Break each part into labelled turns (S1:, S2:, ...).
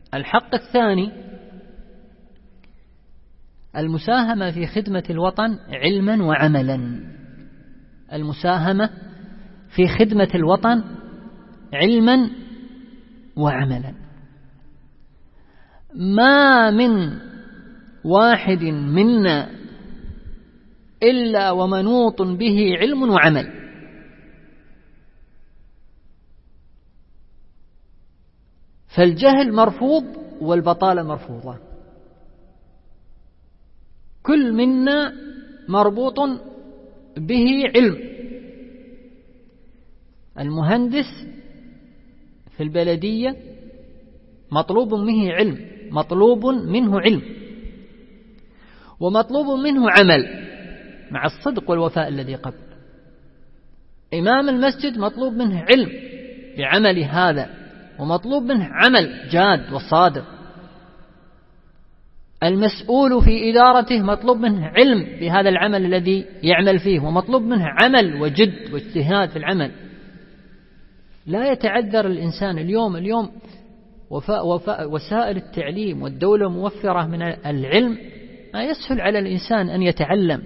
S1: الحق الثاني المساهمة في خدمة الوطن علما وعملا. المساهمة في خدمة الوطن علما وعملا. ما من واحد منا إلا ومنوط به علم وعمل. فالجهل مرفوض والبطالة مرفوضة. كل منا مربوط به علم. المهندس في البلدية مطلوب منه علم ومطلوب منه عمل مع الصدق والوفاء الذي قبل. إمام المسجد مطلوب منه علم بعمل هذا ومطلوب منه عمل جاد وصادق. المسؤول في إدارته مطلوب منه علم بهذا العمل الذي يعمل فيه ومطلوب منه عمل وجد واجتهاد في العمل. لا يتعذر الإنسان اليوم وسائل التعليم والدولة موفرة من العلم، ما يسهل على الإنسان أن يتعلم.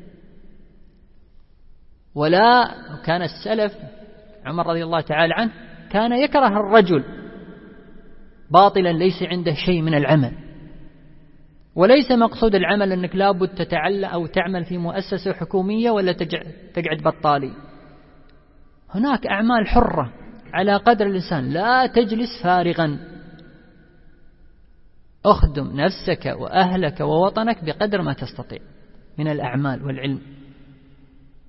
S1: ولا كان السلف عمر رضي الله تعالى عنه كان يكره الرجل باطلا ليس عنده شيء من العمل. وليس مقصود العمل أنك لابد تتعلم أو تعمل في مؤسسة حكومية ولا تقعد بطالي. هناك أعمال حرة على قدر الإنسان. لا تجلس فارغا، أخدم نفسك وأهلك ووطنك بقدر ما تستطيع من الأعمال والعلم.